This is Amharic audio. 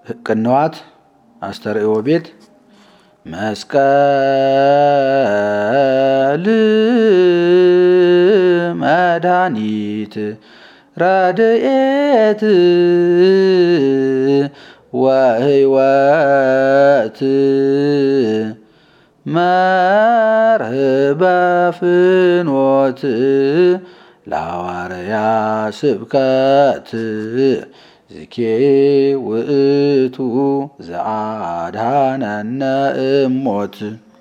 ቅንዋት አስተርእዮ ቤት መስቀል መድኃኒት ረድኤት ወሕይወት መርህበ ፍኖት ለሐዋርያ ስብከት ዝኬ ውእቱ ዘአድኀነነ እሞት